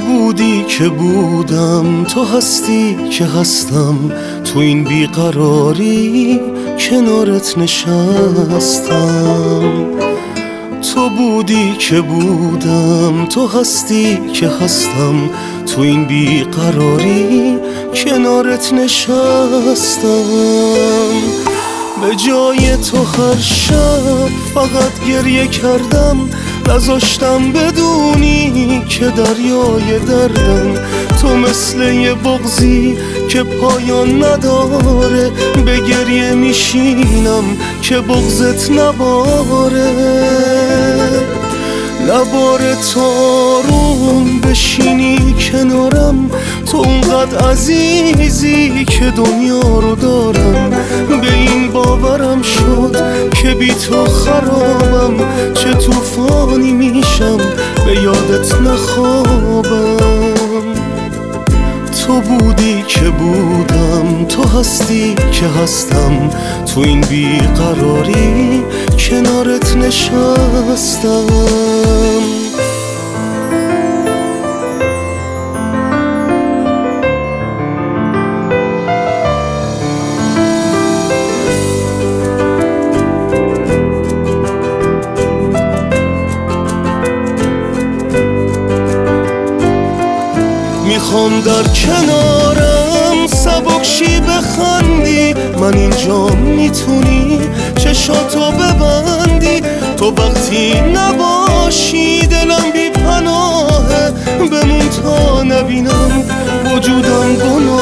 بودی که بودم، تو هستی که هستم، تو این بیقراری کنارت نشستم. تو بودی که بودم، تو هستی که هستم، تو این بیقراری کنارت نشستم. به جای تو هر شب فقط گریه کردم، نذاشتم بدونی که دریای دردم. تو مثل یه بغضی که پایان نداره، به گریه میشینم که بغضت نباره. نباره تارون بشینی کنارم، تو اونقدر عزیزی که دنیا رو دارم. به این باورم شد که بی تو خرابم، چه طوفانی میشم به یادت نخوابم. تو بودی که بودم، تو هستی که هستم، تو این بیقراری کنارت نشستم. میخوام در کنارم سبکشی بخندی، من اینجا میتونی چشاتو ببندی. تو وقتی نباشی دلم بی پناهه، بمون تا نبینم وجودم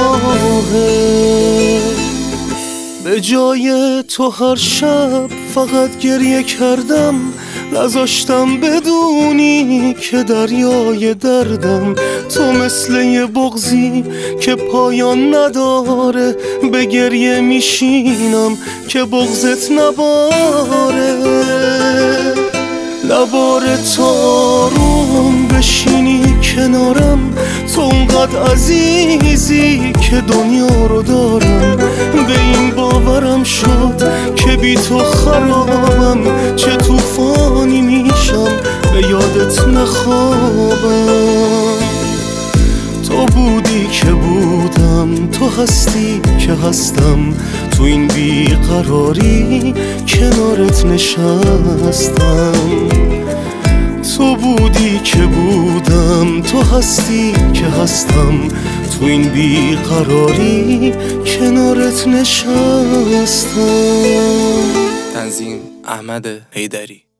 گناهه. به جای تو هر شب فقط گریه کردم، نذاشتم بدونی که دریای دردم. تو مثل یه بغضی که پایان نداره، به گریه میشینم که بغضت نباره. نباره تارون بشینی کنارم، تو اونقدر عزیزی که دنیا رو دارم. به این باورم شد که بی تو خرابم، چه طوفانی میشم به یادت نخوابم. تو بودی که بودم، تو هستی که هستم، تو این بیقراری کنارت نشستم. تو بودی که بودم، تو هستی که هستم، تو این بیقراری کنارت نشستم. تنظیم احمد حیدری.